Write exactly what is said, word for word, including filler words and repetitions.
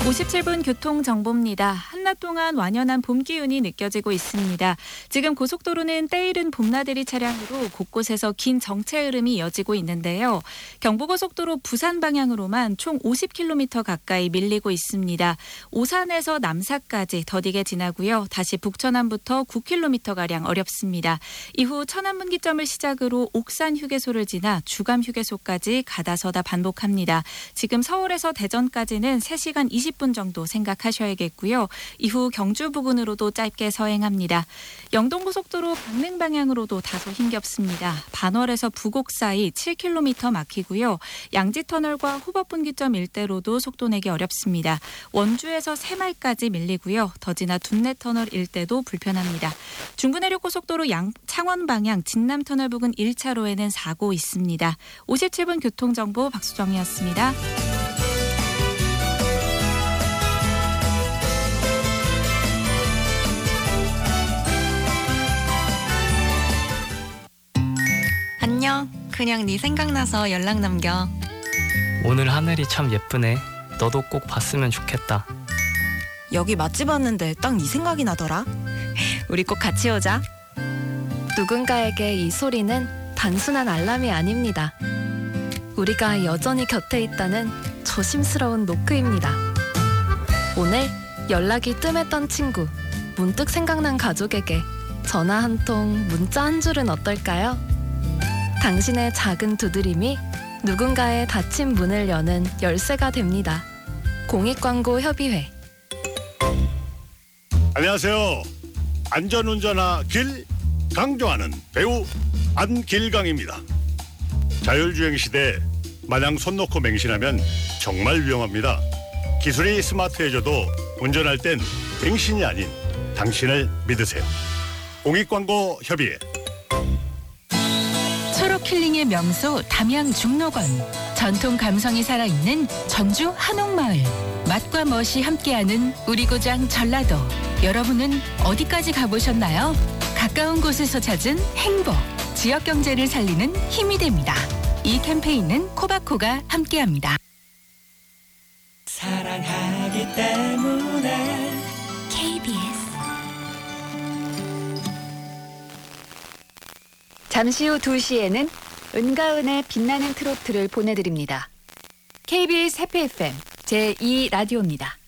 오십칠 분 교통정보입니다. 한낮 동안 완연한 봄 기운이 느껴지고 있습니다. 지금 고속도로는 때이른 봄나들이 차량으로 곳곳에서 긴 정체 흐름이 이어지고 있는데요. 경부고속도로 부산 방향으로만 총 오십 킬로미터 가까이 밀리고 있습니다. 오산에서 남사까지 더디게 지나고요. 다시 북천안부터 구 킬로미터가량 어렵습니다. 이후 천안분기점을 시작으로 옥산 휴게소를 지나 주감 휴게소까지 가다서다 반복합니다. 지금 서울에서 대전까지는 세 시간 이십 분 정도 생각하셔야겠고요. 이후 경주 부근으로도 짧게 서행합니다. 영동고속도로 강릉 방향으로도 다소 힘겹습니다. 반월에서 부곡 사이 칠 킬로미터 막히고요. 양지터널과 후법분기점 일대로도 속도 내기 어렵습니다. 원주에서 새말까지 밀리고요. 더 지나 둔내터널 일대도 불편합니다. 중부내륙고속도로 양, 창원 방향 진남터널 부근 일 차로에는 사고 있습니다. 오십칠 분 교통정보 박수정이었습니다. 안녕. 그냥 네 생각나서 연락 남겨. 오늘 하늘이 참 예쁘네. 너도 꼭 봤으면 좋겠다. 여기 맛집 왔는데 딱 네 생각이 나더라. 우리 꼭 같이 오자. 누군가에게 이 소리는 단순한 알람이 아닙니다. 우리가 여전히 곁에 있다는 조심스러운 노크입니다. 오늘 연락이 뜸했던 친구, 문득 생각난 가족에게 전화 한 통, 문자 한 줄은 어떨까요? 당신의 작은 두드림이 누군가의 닫힌 문을 여는 열쇠가 됩니다. 공익광고협의회. 안녕하세요. 안전운전하 길 강조하는 배우 안길강입니다. 자율주행 시대 마냥 손 놓고 맹신하면 정말 위험합니다. 기술이 스마트해져도 운전할 땐 맹신이 아닌 당신을 믿으세요. 공익광고협의회. 초록 힐링의 명소 담양 중록원. 전통 감성이 살아있는 전주 한옥마을. 맛과 멋이 함께하는 우리 고장 전라도. 여러분은 어디까지 가보셨나요? 가까운 곳에서 찾은 행복. 지역 경제를 살리는 힘이 됩니다. 이 캠페인은 코바코가 함께합니다. 사랑하기 때문에 케이비에스. 잠시 후 두 시에는 은가은의 빛나는 트로트를 보내드립니다. 케이비에스 해피 에프엠 제이 라디오입니다.